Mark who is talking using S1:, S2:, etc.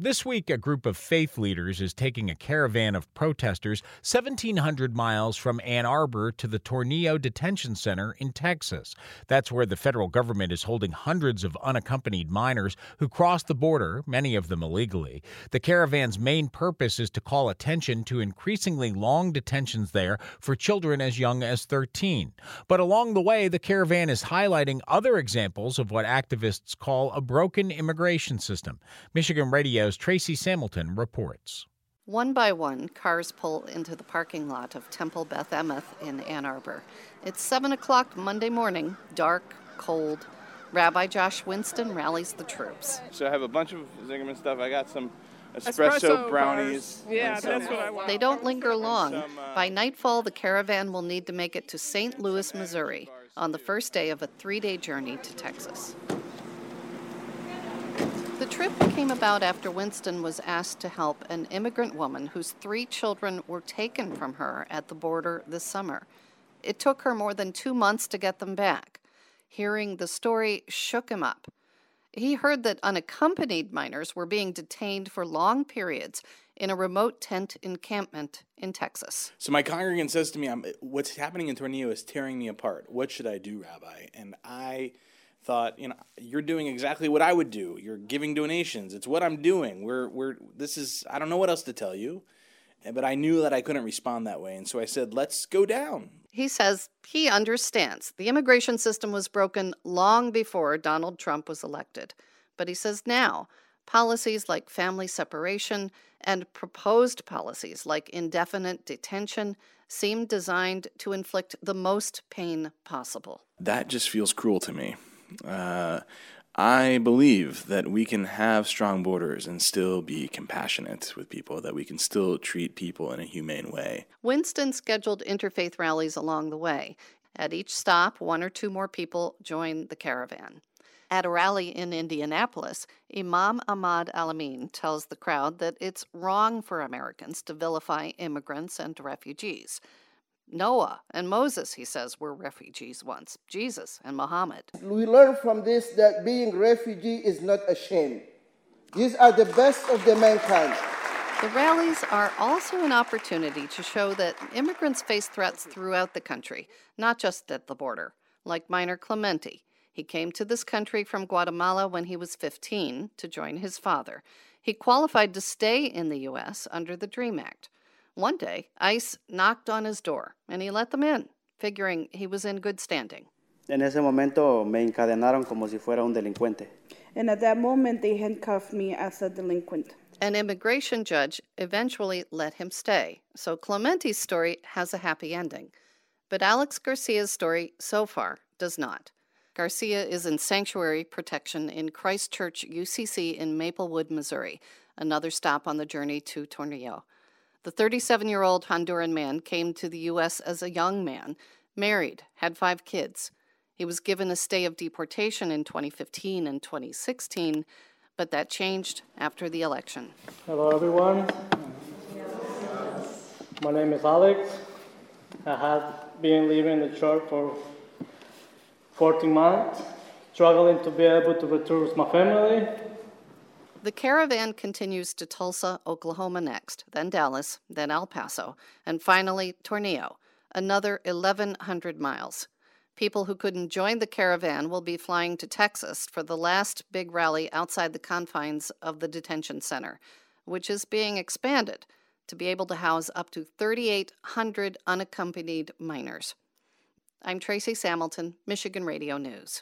S1: This week, a group of faith leaders is taking a caravan of protesters 1,700 miles from Ann Arbor to the Tornillo Detention Center in Texas. That's where the federal government is holding hundreds of unaccompanied minors who cross the border, many of them illegally. The caravan's main purpose is to call attention to increasingly long detentions there for children as young as 13. But along the way, the caravan is highlighting other examples of what activists call a broken immigration system. Michigan Radio's Tracy Samilton reports.
S2: One by one, cars pull into the parking lot of Temple Beth Emeth in Ann Arbor. It's 7 o'clock Monday morning, dark, cold. Rabbi Josh Winston rallies the troops.
S3: So I have a bunch of Zingerman stuff. I got some espresso brownies.
S4: Bars. Yeah, that's what I want.
S2: They don't linger long. By nightfall, the caravan will need to make it to St. Louis, Missouri, on the first day of a 3-day journey to Texas. The trip came about after Winston was asked to help an immigrant woman whose 3 children were taken from her at the border this summer. It took her more than 2 months to get them back. Hearing the story shook him up. He heard that unaccompanied minors were being detained for long periods in a remote tent encampment in Texas.
S3: So my congregant says to me, what's happening in Tornillo is tearing me apart. What should I do, Rabbi? And I thought, you're doing exactly what I would do. You're giving donations. It's what I'm doing. I don't know what else to tell you. But I knew that I couldn't respond that way. And so I said, let's go down.
S2: He says he understands the immigration system was broken long before Donald Trump was elected. But he says now, policies like family separation and proposed policies like indefinite detention seem designed to inflict the most pain possible.
S3: That just feels cruel to me. I believe that we can have strong borders and still be compassionate with people, that we can still treat people in a humane way.
S2: Winston scheduled interfaith rallies along the way. At each stop, 1 or 2 more people join the caravan. At a rally in Indianapolis, Imam Ahmad Al-Amin tells the crowd that it's wrong for Americans to vilify immigrants and refugees. Noah and Moses, he says, were refugees once. Jesus and Muhammad.
S5: We learn from this that being refugee is not a shame. These are the best of the mankind.
S2: The rallies are also an opportunity to show that immigrants face threats throughout the country, not just at the border, like minor Clemente. He came to this country from Guatemala when he was 15 to join his father. He qualified to stay in the U.S. under the DREAM Act. One day, ICE knocked on his door, and he let them in, figuring he was in good standing.
S6: En ese momento me encadenaron como si fuera un delincuente.
S4: And at that moment, they handcuffed me as a delinquent.
S2: An immigration judge eventually let him stay, so Clemente's story has a happy ending. But Alex Garcia's story so far does not. Garcia is in sanctuary protection in Christ Church UCC in Maplewood, Missouri, another stop on the journey to Tornillo. The 37-year-old Honduran man came to the U.S. as a young man, married, had 5 kids. He was given a stay of deportation in 2015 and 2016, but that changed after the election.
S7: Hello, everyone. My name is Alex. I have been living in the church for 14 months, struggling to be able to return with my family.
S2: The caravan continues to Tulsa, Oklahoma next, then Dallas, then El Paso, and finally Tornillo, another 1,100 miles. People who couldn't join the caravan will be flying to Texas for the last big rally outside the confines of the detention center, which is being expanded to be able to house up to 3,800 unaccompanied minors. I'm Tracy Samilton, Michigan Radio News.